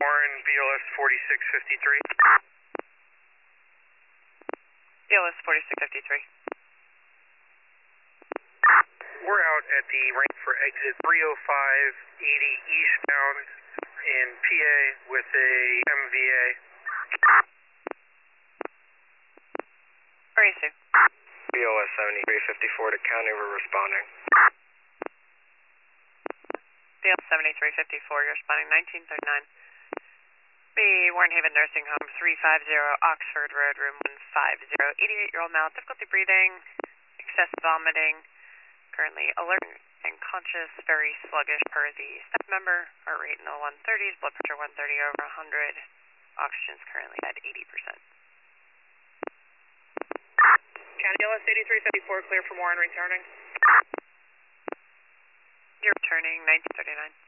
Warren, BLS 4653. BLS 4653. We're out at the ramp for exit 30580 eastbound in PA with a MVA. Where are you, Sue? BLS 7354 to county, we're responding. BLS 7354, you're responding 1939. The Warren Haven Nursing Home, 350 Oxford Road, room 150. 88-year-old male, difficulty breathing, excessive vomiting, currently alert and conscious, very sluggish per the staff member. Heart rate in the 130s, blood pressure 130 over 100. Oxygen's currently at 80%. County BLS 8354, clear for Warren returning. You're returning 1939.